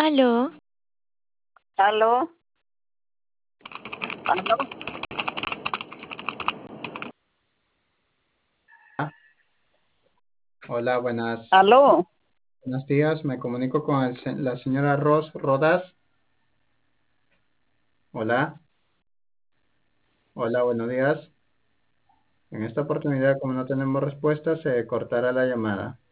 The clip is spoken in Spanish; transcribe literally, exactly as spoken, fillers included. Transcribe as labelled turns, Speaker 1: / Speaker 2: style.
Speaker 1: Aló,
Speaker 2: ¿Aló? ¿Aló?
Speaker 3: Hola, buenas,
Speaker 2: ¿Aló?
Speaker 3: buenos días. Me comunico con el se- la señora Ros Rodas. Hola, hola, buenos días. En esta oportunidad, como no tenemos respuesta, se cortará la llamada.